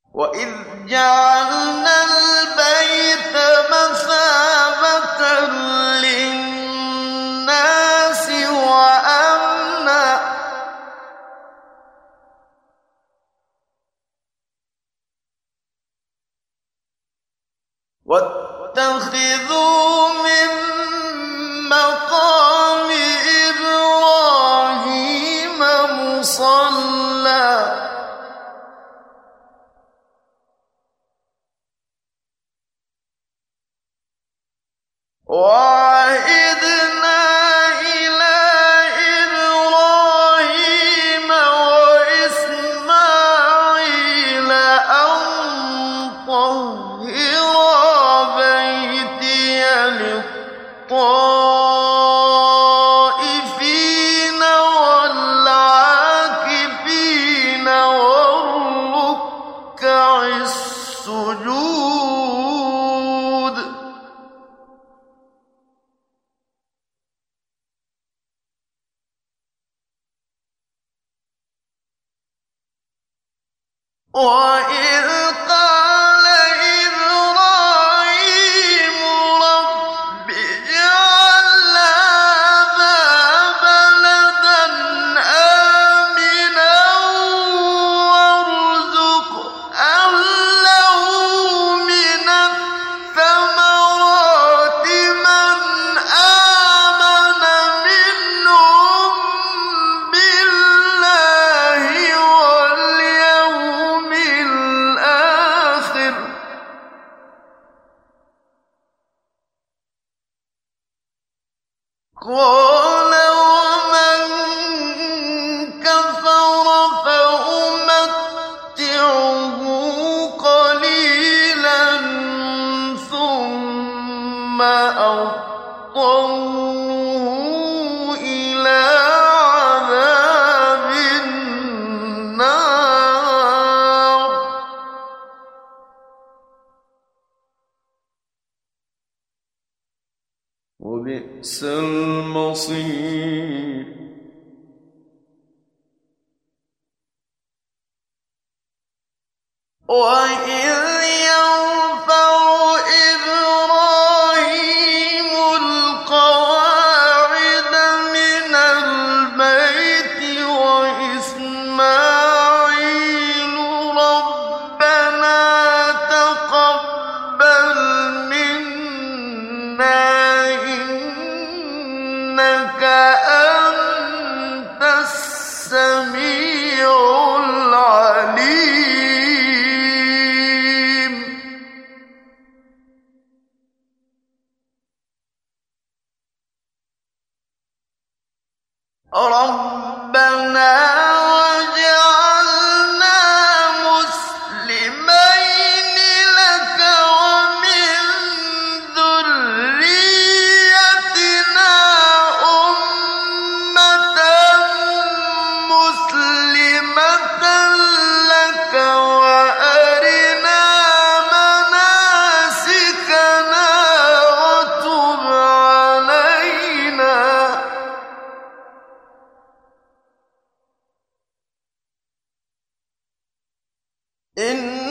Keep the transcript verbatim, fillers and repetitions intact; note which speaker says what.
Speaker 1: وَإِذْ جَعَلْنَا الْبَيْتَ مَثَابَةً لِّلنَّاسِ وَأَمْنًا ۚ وَاتَّخِذُوا مِن مَّقَامِ إِبْرَاهِيمَ مُصَلًّى ۖ وَعَهِدْنَا إِلَىٰ إِبْرَاهِيمَ وَإِسْمَاعِيلَ أَن طَهِّرَا بَيْتِيَ لِلطَّائِفِينَ وَالْعَاكِفِينَ وَالرُّكَّعِ السُّجُودِ وَإِذْ قَالَ إِبْرَاهِيمُ رَبِّ اجْعَلْ هَٰذَا بَلَدًا آمِنًا وَارْزُقْ أَهْلَهُ مِنَ الثَّمَرَاتِ مَنْ آمَنَ مِنْهُم بِاللَّهِ وَالْيَوْمِ الْآخِرِ ۖ قَالَ وَمَن كَفَرَ فَأُمَتِّعُهُ قَلِيلًا ثُمَّ أَضْطَرُّهُ إِلَىٰ عَذَابِ النَّارِ ۖ وَبِئْسَ الْمَصِيرُ وَإِذْ يَرْفَعُ إِبْرَاهِيمُ الْقَوَاعِدَ مِنَ الْبَيْتِ وَإِسْمَاعِيلُ رَبَّنَا تَقَبَّلْ مِنَّا إِنَّكَ أَنتَ السَّمِيعُ الْعَلِيمُ رَبَّنَا وَاجْعَلْنَا مُسْلِمَيْنِ لَكَ وَمِن ذُرِّيَّتِنَا أُمَّةً مُّسْلِمَةً لَّكَ وَأَرِنَا مَنَاسِكَنَا وَتُبْ عَلَيْنَا إِنَّكَ